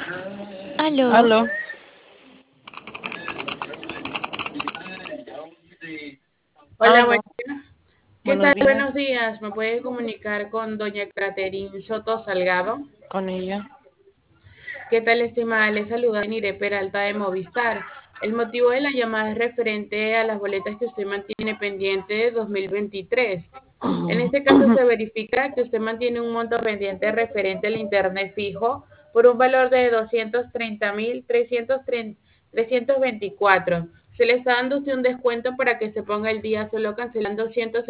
Aló, Aló, Hola, aló, ¿qué buenos tal? días, Buenos días. ¿Me puede comunicar con doña Caterín Soto Salgado? con ella. ¿Qué tal, estimada? Le saluda Nire Peralta de Movistar. El motivo de la llamada es referente a las boletas que usted mantiene pendiente de 2023. En este caso se verifica que usted mantiene un monto pendiente referente al internet fijo por un valor de 230.324. Se le está dando usted un descuento para que se ponga el día solo cancelando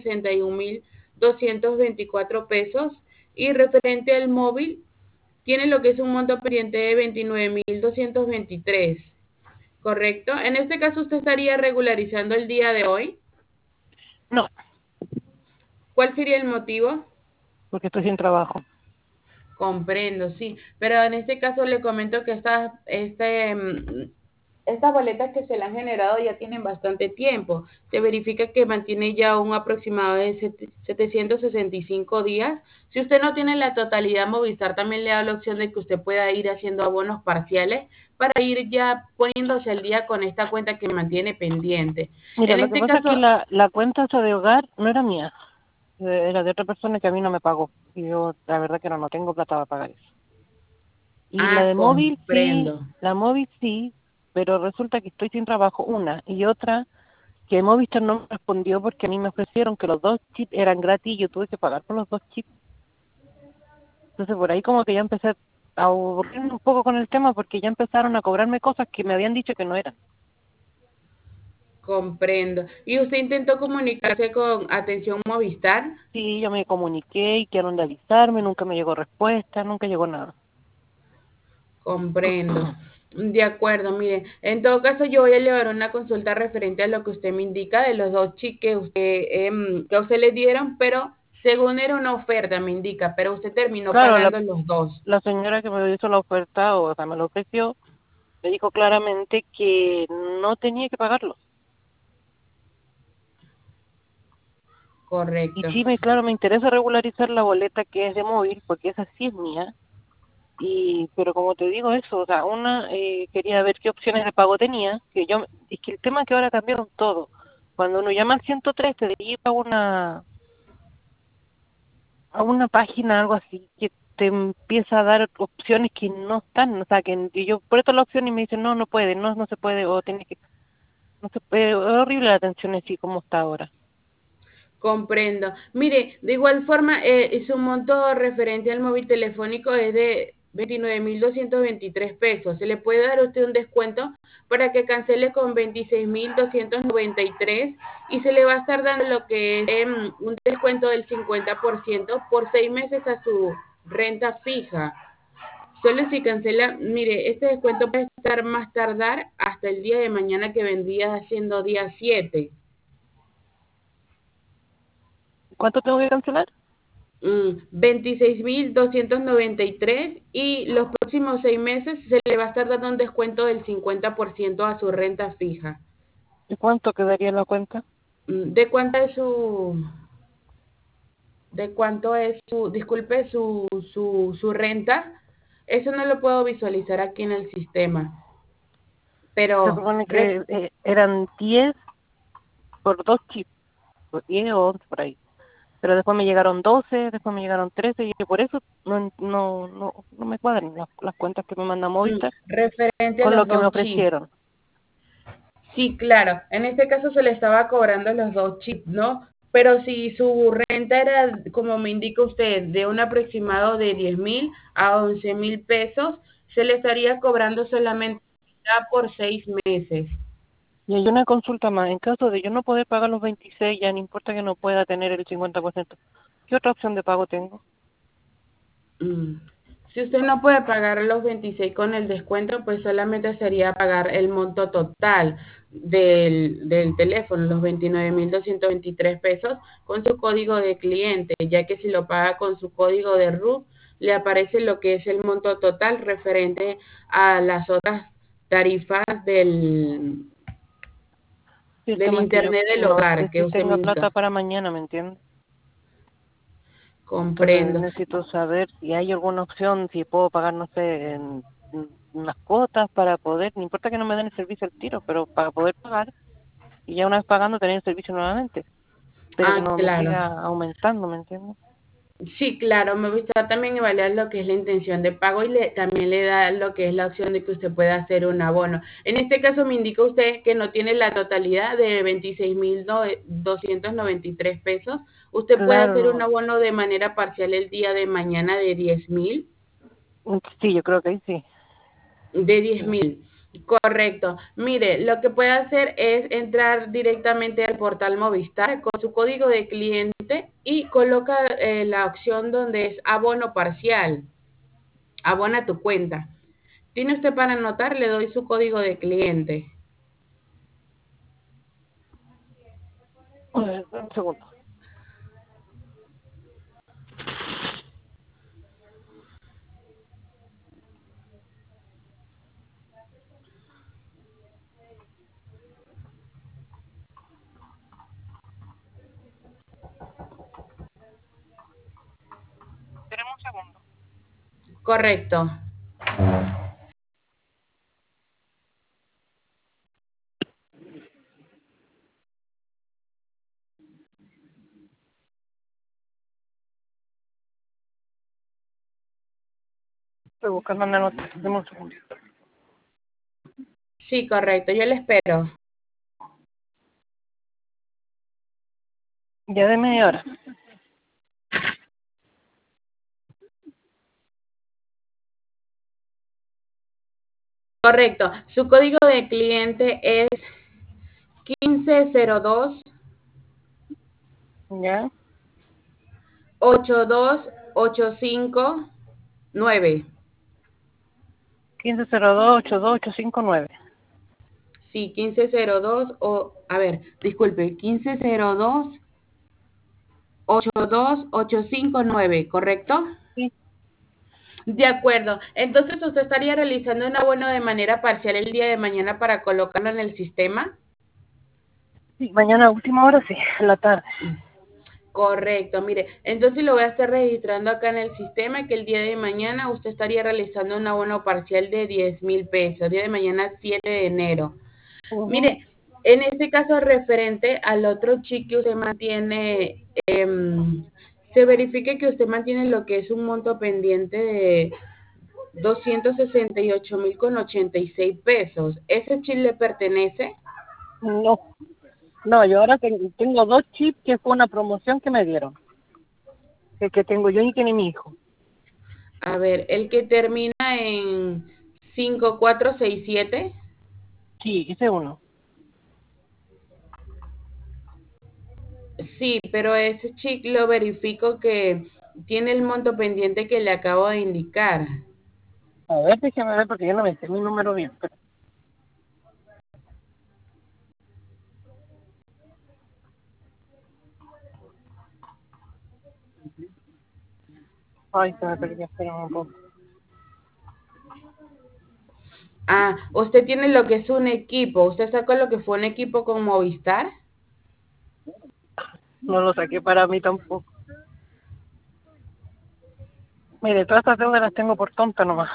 161.224 pesos. Y referente al móvil, tiene lo que es un monto pendiente de 29.223, ¿correcto? En este caso usted estaría regularizando el día de hoy. No, ¿Cuál sería el motivo? porque estoy sin trabajo. Comprendo, sí, pero en este caso le comento que estas boletas que se le han generado ya tienen bastante tiempo. Se verifica que mantiene ya un aproximado de 765 días. Si usted no tiene la totalidad, Movistar también le da la opción de que usted pueda ir haciendo abonos parciales para ir ya poniéndose al día con esta cuenta que mantiene pendiente. Mira, En lo que este pasa es que caso, la cuenta esa de hogar no era mía, era de otra persona que a mí no me pagó. Y yo, la verdad que no tengo plata para pagar eso. Y la de móvil sí, comprendo. la móvil sí, pero resulta que estoy sin trabajo, una. Y otra, que Movistar no me respondió porque a mí me ofrecieron que los dos chips eran gratis y yo tuve que pagar por los dos chips. Entonces por ahí como que ya empecé a aburrirme un poco con el tema porque ya empezaron a cobrarme cosas que me habían dicho que no eran. Comprendo. ¿Y usted intentó comunicarse con Atención Movistar? Sí, yo me comuniqué y quedaron de avisarme, nunca me llegó respuesta, nunca llegó nada. Comprendo. De acuerdo, mire, en todo caso yo voy a llevar una consulta referente a lo que usted me indica de los dos chips que a usted le dieron, pero según era una oferta, me indica, pero usted terminó Claro, pagando los dos. la señora que me hizo la oferta, o sea, me lo ofreció, me dijo claramente que no tenía que pagarlo. Y Correcto. sí, claro, me interesa regularizar la boleta que es de móvil, porque esa sí es mía. Pero como te digo eso, o sea, quería ver qué opciones de pago tenía, es que el tema es que ahora cambiaron todo. Cuando uno llama al 103 te lleva a una página, algo así, que te empieza a dar opciones que no están, o sea, que yo presto la opción y me dicen, no, no puede, no, no se puede, o tienes que, no se puede, es horrible la atención así como está ahora. Comprendo. Mire, de igual forma, su monto referente al móvil telefónico es de 29.223 pesos. Se le puede dar a usted un descuento para que cancele con 26.293 y se le va a estar dando lo que es un descuento del 50% por 6 meses a su renta fija. Solo si cancela, mire, este descuento puede estar más tardar hasta el día de mañana que vendría siendo día 7. ¿Cuánto tengo que cancelar? 26.293 y los próximos 6 meses se le va a estar dando un descuento del 50% a su renta fija. ¿Y cuánto quedaría en la cuenta? ¿De cuánto es disculpe, su renta? Eso no lo puedo visualizar aquí en el sistema, Se pero supone que eran 10 por dos chips, por 10 o 11 por ahí. Pero después me llegaron 12, después me llegaron 13 y por eso no me cuadran las cuentas que me manda Movistar referente a con lo los que me dos chips. ofrecieron. Sí, claro. En este caso se le estaba cobrando los dos chips, ¿no? Pero si su renta era, como me indica usted, de un aproximado de 10.000 a 11.000 pesos, se le estaría cobrando solamente ya por 6 meses. Y hay una consulta más. En caso de yo no poder pagar los 26, ya no importa que no pueda tener el 50%. ¿Qué otra opción de pago tengo? Mm. Si usted no puede pagar los 26 con el descuento, pues solamente sería pagar el monto total del teléfono, los 29.223 pesos, con su código de cliente, ya que si lo paga con su código de RUT, le aparece lo que es el monto total referente a las otras tarifas Sí, el del tema es que yo Internet del no sé hogar que si usted me tenga plata indica. para mañana, ¿me entiendes? Entonces Comprendo. necesito saber si hay alguna opción, si puedo pagar, no sé, cuotas para poder, no importa que no me den el servicio al tiro, pero para poder pagar y ya una vez pagando tener el servicio nuevamente, pero que Ah, no me claro. siga aumentando, ¿me entiendes? Sí, claro, Movistar también evalúa lo que es la intención de pago y también le da lo que es la opción de que usted pueda hacer un abono. En este caso me indica usted que no tiene la totalidad de 26.293 pesos. Usted puede Claro, hacer un no. abono de manera parcial el día de mañana de 10.000. Sí, yo creo que ahí sí. De diez Sí. mil, correcto. Mire, lo que puede hacer es entrar directamente al portal Movistar con su código de cliente y coloca la opción donde es abono parcial, abona tu cuenta. ¿Tiene usted para anotar? Le doy su código de cliente. Un segundo. Esperemos un segundo. Correcto. Estoy buscando una nota. Deme un segundito. Sí, correcto. Yo le espero. Ya de media hora. Correcto. Su código de cliente es 1502 ¿Ya? 82859. 1502-82859. Sí, 1502 o, a ver, disculpe, 1502 82859, ¿correcto? Sí. De acuerdo. Entonces, ¿usted estaría realizando un abono de manera parcial el día de mañana para colocarlo en el sistema? Sí, mañana a última hora sí, en la tarde. Correcto, mire, entonces lo voy a estar registrando acá en el sistema que el día de mañana usted estaría realizando un abono parcial de 10.000 pesos, día de mañana 7 de enero. Ujú. Mire, en este caso referente al otro chip que usted mantiene, se verifique que usted mantiene lo que es un monto pendiente de 268.086 pesos. ¿Ese chip le pertenece? No, no, yo ahora tengo dos chips que fue una promoción que me dieron. El que tengo yo y tiene mi hijo. A ver, el que termina en 5467. Sí, ese es uno. Sí, pero ese chip lo verifico que tiene el monto pendiente que le acabo de indicar. A ver, déjame ver porque yo no me sé mi número bien. Pero... Ay, se me perdió, espera un poco. Ah, usted tiene lo que es un equipo. ¿Usted sacó lo que fue un equipo con Movistar? No lo saqué para mí tampoco. Mire, todas estas deudas las tengo por tonta nomás.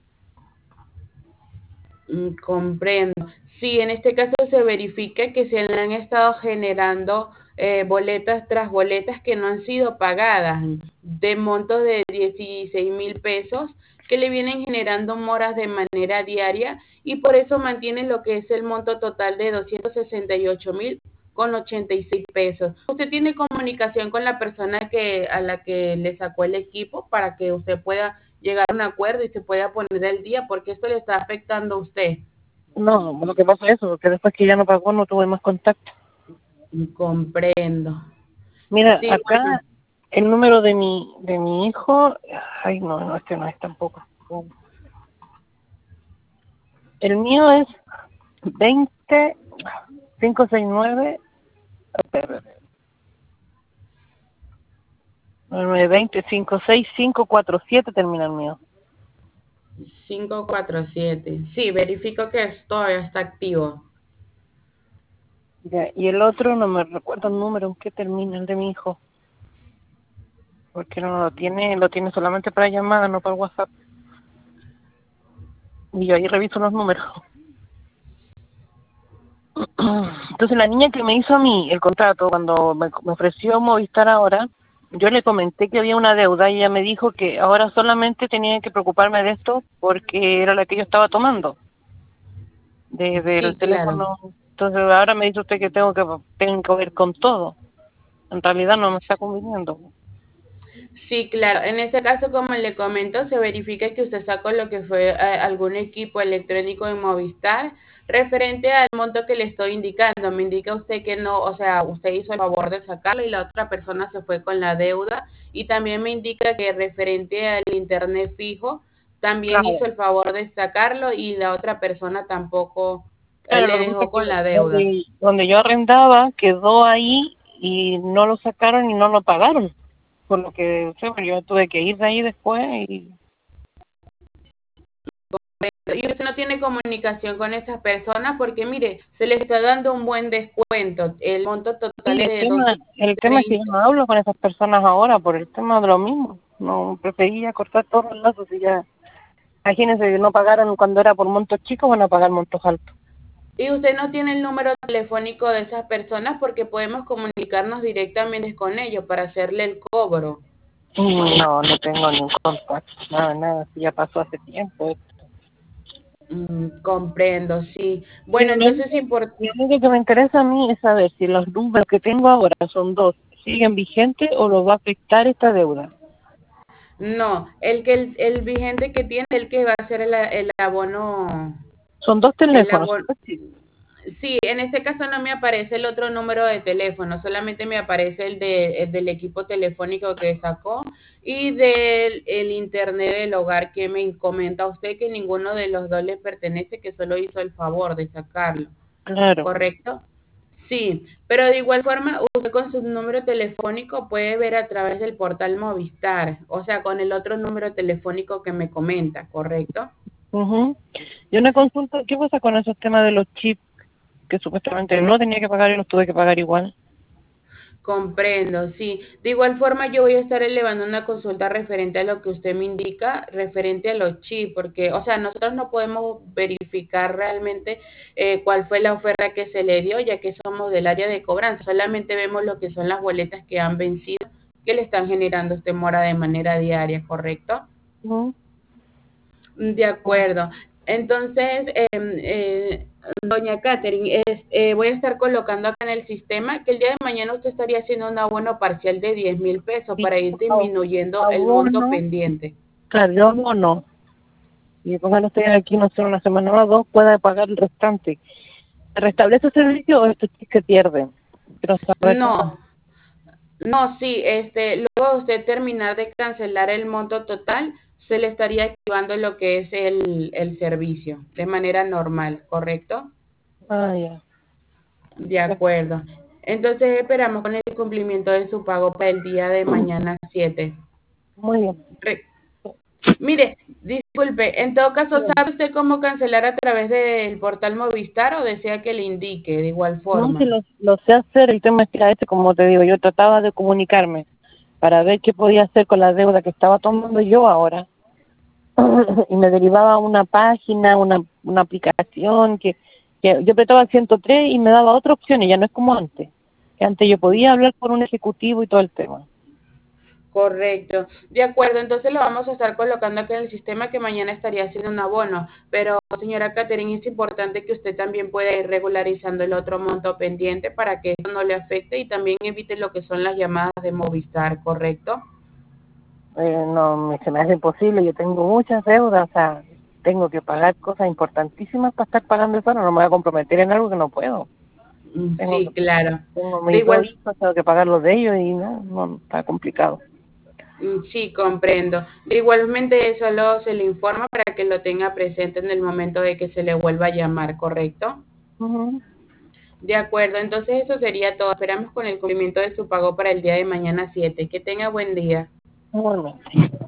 Comprendo. Sí, en este caso se verifica que se le han estado generando boletas tras boletas que no han sido pagadas de monto de 16.000 pesos que le vienen generando moras de manera diaria y por eso mantiene lo que es el monto total de 268.086 pesos. ¿Usted tiene comunicación con la persona a la que le sacó el equipo para que usted pueda llegar a un acuerdo y se pueda poner al día? Porque esto le está afectando a usted. No, lo que pasa es eso, que después que ya no pagó no tuve más contacto. Comprendo. Mira, Sí, bueno, acá el número de mi hijo, ay no, no, este no es tampoco. El mío es 20 569 920 56547 termina el mío. 547. Sí, verifico que todavía está activo. Ya, y el otro no me recuerdo el número en qué termina el de mi hijo, porque no lo tiene solamente para llamadas, no para WhatsApp. Y yo ahí reviso los números. Entonces la niña que me hizo a mí el contrato, cuando me ofreció Movistar ahora, yo le comenté que había una deuda y ella me dijo que ahora solamente tenía que preocuparme de esto porque era la que yo estaba tomando, desde el Sí, claro. teléfono. Entonces ahora me dice usted que tengo que ver con todo. En realidad no me está conviniendo. Sí, claro. En este caso, como le comento, se verifica que usted sacó lo que fue algún equipo electrónico de Movistar referente al monto que le estoy indicando. Me indica usted que no, o sea, usted hizo el favor de sacarlo y la otra persona se fue con la deuda. Y también me indica que referente al internet fijo, también Claro, hizo el favor de sacarlo y la otra persona tampoco claro, le lo que pasa dejó es que con la deuda. donde yo arrendaba quedó ahí y no lo sacaron y no lo pagaron. Por lo que sé, pues, yo tuve que ir de ahí después y Y usted no tiene comunicación con esas personas porque, mire, se les está dando un buen descuento. El monto sí, total es de el tema es que yo 230. no hablo con esas personas ahora por el tema de lo mismo. No, prefería cortar todos los lazos y ya. Imagínense que no pagaron cuando era por montos chicos, van a pagar montos altos. Y usted no tiene el número telefónico de esas personas porque podemos comunicarnos directamente con ellos para hacerle el cobro. No, no tengo ningún contacto, nada, nada, sí, ya pasó hace tiempo. Comprendo, sí. Sí, Bueno, entonces lo único que me interesa a mí es saber si los números que tengo ahora son dos, siguen vigentes o los va a afectar esta deuda. no, el vigente que tiene, el que va a hacer el abono, Son dos el teléfonos. abono. Sí, en este caso no me aparece el otro número de teléfono, solamente me aparece el del equipo telefónico que sacó y del el internet del hogar que me comenta usted que ninguno de los dos le pertenece, que solo hizo el favor de sacarlo, Claro. ¿correcto? Sí, pero de igual forma usted con su número telefónico puede ver a través del portal Movistar, o sea, con el otro número telefónico que me comenta, ¿correcto? Ujú. Y una consulta, ¿qué pasa con esos temas de los chips que supuestamente no tenía que pagar y los tuve que pagar igual? Comprendo, sí. De igual forma, yo voy a estar elevando una consulta referente a lo que usted me indica, referente a los chips, porque, o sea, nosotros no podemos verificar realmente cuál fue la oferta que se le dio, ya que somos del área de cobranza. Solamente vemos lo que son las boletas que han vencido, que le están generando usted mora de manera diaria, ¿correcto? Ujú. De acuerdo. Entonces, doña Catherine, voy a estar colocando acá en el sistema que el día de mañana usted estaría haciendo un abono parcial de 10.000 pesos Sí, para ir disminuyendo el monto abono, pendiente. claro, yo abono. Y cuando estoy aquí, no sé, una semana o dos, pueda pagar el restante. ¿Se restablece el servicio o estos chips se pierden? Quiero saber cómo. No, no, sí, luego de usted terminar de cancelar el monto total, se le estaría activando lo que es el servicio de manera normal, ¿correcto? Ah, ya. De acuerdo. Entonces esperamos con el cumplimiento de su pago para el día de mañana 7. Muy bien. Re- Mire, disculpe, en todo caso, Bien. ¿sabe usted cómo cancelar a través del portal Movistar o desea que le indique de igual No, si forma? lo sé hacer, el tema es que a este, como te digo, yo trataba de comunicarme para ver qué podía hacer con la deuda que estaba tomando yo ahora. Y me derivaba a una página, una aplicación que yo apretaba el 103 y me daba otra opción y ya no es como antes. Que antes yo podía hablar con un ejecutivo y todo el tema. Correcto. De acuerdo, entonces lo vamos a estar colocando aquí en el sistema que mañana estaría haciendo un abono. Pero, señora Catherine, es importante que usted también pueda ir regularizando el otro monto pendiente para que eso no le afecte y también evite lo que son las llamadas de Movistar, ¿correcto? No, se me hace imposible, yo tengo muchas deudas, o sea, tengo que pagar cosas importantísimas para estar pagando eso, no me voy a comprometer en algo que no puedo. Tengo, Sí, claro. tengo De mis dos igual, hijos, tengo que pagar los de ellos y no, está complicado. sí, comprendo. Igualmente solo se le informa para que lo tenga presente en el momento de que se le vuelva a llamar, ¿correcto? Ujú. De acuerdo, entonces eso sería todo. Esperamos con el cumplimiento de su pago para el día de mañana 7. Que tenga buen día. Igualmente.